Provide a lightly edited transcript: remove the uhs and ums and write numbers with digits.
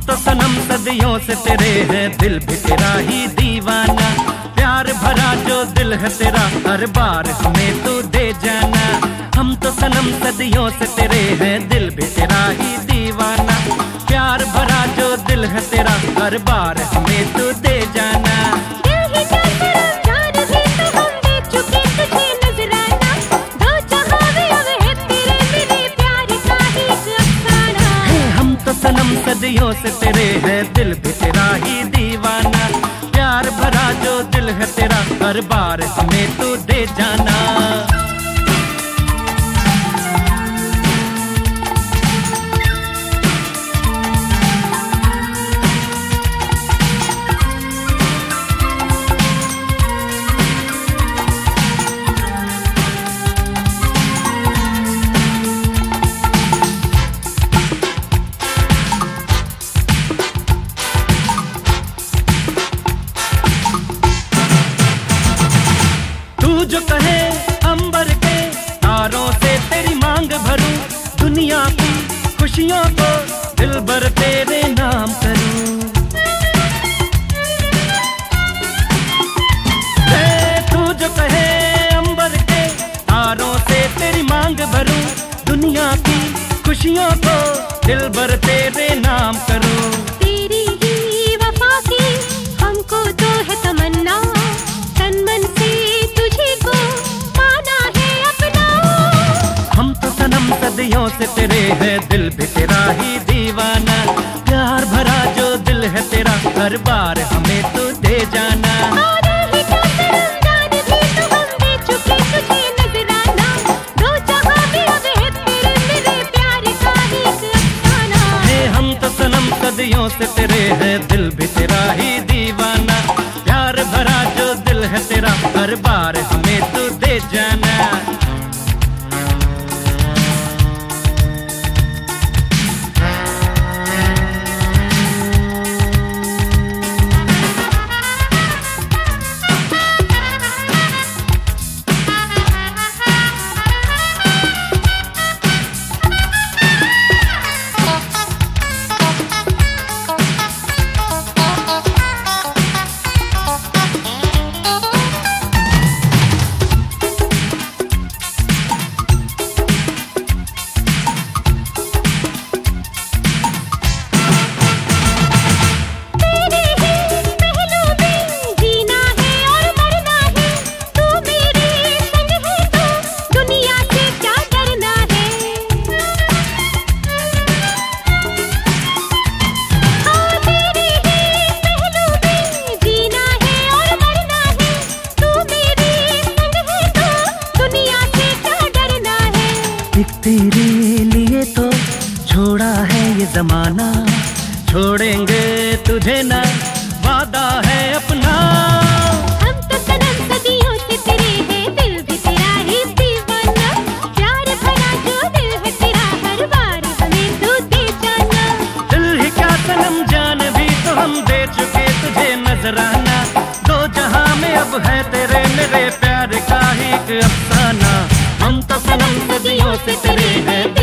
तो सनम सदियों से तेरे हैं, दिल भी तेरा ही दीवाना। प्यार भरा जो दिल है तेरा, हर बार हमें तू दे जाना। हम तो सनम सदियों से तेरे हैं, दिल भी तेरा ही दीवाना। प्यार भरा जो दिल है तेरा, हर बार हमें तू दे जाना। सनम सदियों से तेरे हैं, दिल भी तेरा ही दीवाना। प्यार भरा जो दिल है तेरा, हर बार हमें तू दे जाना। जो कहे अंबर के तारों से तेरी मांग भरूं, दुनिया की खुशियों को दिल भर तेरे नाम करूं। तू जो कहे अंबर के तारों से तेरी मांग भरूं, दुनिया की खुशियों को दिल भर तेरे नाम करूं। तेरी ही वफा की हमको तो है तमन्ना, तन मन से सदियों से तेरे है, दिल भी तेरा ही दीवाना। प्यार भरा जो दिल है तेरा, हर बार हमें तू दे जाना। हम तो सनम सदियों से तेरे है, दिल भी तेरा ही दीवाना। प्यार भरा जो दिल है तेरा, हर बार हमें तू दे जाना। तेरे लिए तो छोड़ा है ये जमाना, छोड़ेंगे तुझे ना, वादा है अपना। हम तो सनम सदियों से तेरे हैं, दिल भी तेरा ही दीवाना। प्यार भरा जो दिल है तेरा, हर बार हमें तू दे जाना। दिल ही क्या सनम, जान भी तो हम दे चुके तुझे नजराना। दो जहां में अब है तेरे मेरे प्यार का ही एक अफसाना। हम तो सनम सदियों से तेरे हैं।